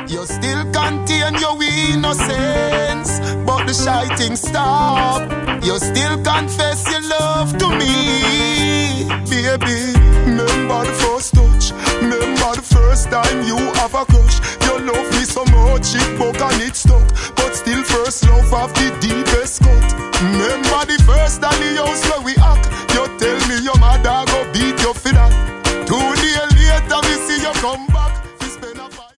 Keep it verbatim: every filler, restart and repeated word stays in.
You still contain your innocence, but the shy thing stop. You still confess your love to me, baby. Remember the first touch, remember the first time you have a crush.